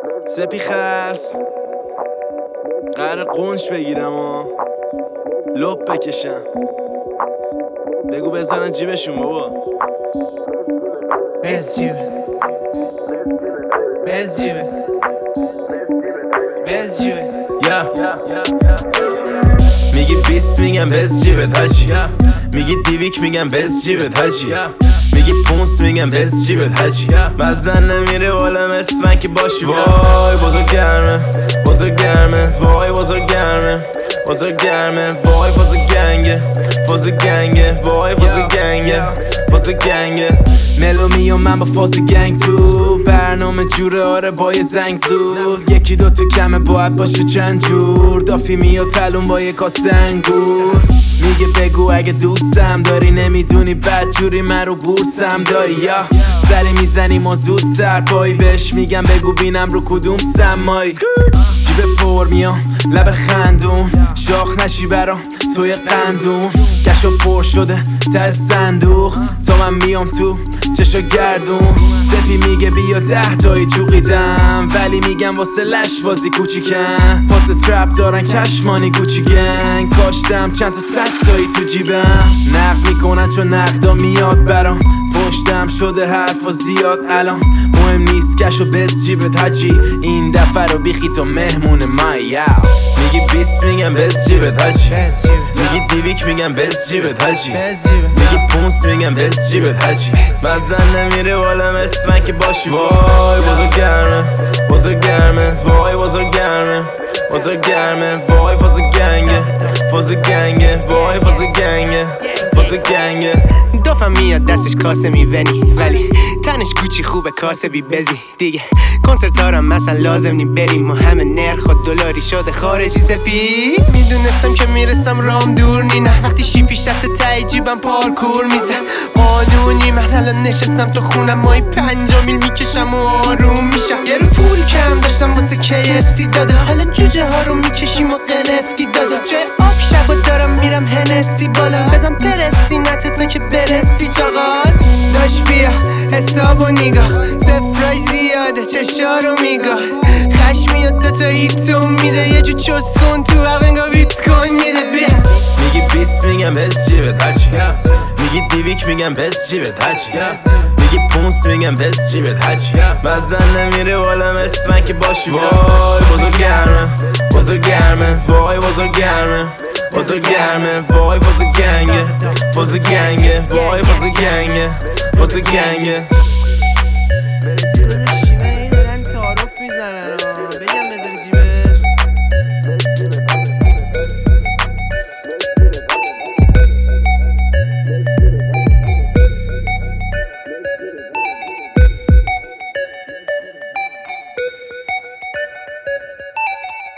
سپی خلص قرار قنش بگیرم و لپ بکشم. بگو بزنن جیبشون بابا. بز جیبه بز جیبه بز جیبه میگی 20 میگم بز جیبت هاجی، میگی دیویک میگم بز جیبت هاجی، میگی 5 میگم بز جیبت هاجی. مزن نمیره والا مثل که باشی. وای بزرگ گرمه بزرگ گرمه، وای بزرگ گرمه بزرگ گرمه، وای فاز گنگه فاز گنگه، وای فاز گنگه فاز گنگه. ملومی و من با فاز گنگ تو برنامه جوره، آره با یه زنگ زود. یکی دو تو کمه باید باشه چند جور. دافی میاد پلون با یه کاسه انگور. میگه بگو اگه دوستم داری، نمیدونی بد جوری من رو بورسم داری. یا سری میزنیم و زودتر پایی بهش میگم بگو بینم رو کدوم سمایی. جیب پر میام لب خندون، شاخ نشی برام توی قندون. گشو پر شده ته صندوق تا من میام تو چشا گردون. سپی میگه بیا 10 تایی چوقیدم، ولی میگم واسه لش بازی کوچیکن. واسه ترپ دارن کشمانی گوچی گنگ، کاشتم چند تا 100 تایی تو جیبم. نقد میکنن چون نقدا میاد برام، پشتم شده حرفا زیاد الان. مهم نیست کشو بز جیبت حاجی، این دفعه رو بیخی تو مهمون مای. میگی 20 میگم بز جیبت حاجی، میگی دیویک میگم بز جیبت حاجی، میگی 5 میگم بز جیبت حاجی. مزن نمیره والا مثل من که باشی. وای بزرگ گرمه بزرگ گرمه، وای بزرگ گرمه بزرگ گرمه، وای فاز گنگه فاز گنگه، وای فاز گنگه فاز گنگه. دوفم میاد دستش کاسه میونی، ولی تنش کوچی خوبه کاسه بی بزی دیگه. کنسرت هارم مثلا لازم نی بریم و همه نرخ و دلاری شده خارجی. سپی میدونستم که میرسم رام دور نی، نه وقتی شیپی شت تای جیبم پارکور میزه. قانونی من الان نشستم تو خونم، مای 5 میل میکشم و آروم میشم. یه رو پول کم داشتم واسه KFC داده، حالا جوجه ها رو میکشیم و قلفتی داده. جای آب شبا دارم میرم هنسی بالا، بزن پرسی نتتا که برسی چاقال. داشت بیا حساب و نگاه، سفرای زیاده چشا رو میگاه. خش میاد دوتا هیتون میده، یه جو چست کن تو انگا بیت کن میده. بیا میگی 20 میگم بز جیبت حاجی، میگی دیویک میگم بز جیبت حاجی، میگی 5 میگم بز جیبت حاجی. مزن نمیره والا مثل من که باشی. وای بزرگ گرمه بزرگ گرمه، وای بزرگ گرمه بزرگ گرمه، وای فاز گنگه فاز گنگه، وای فاز گنگه فاز گنگه.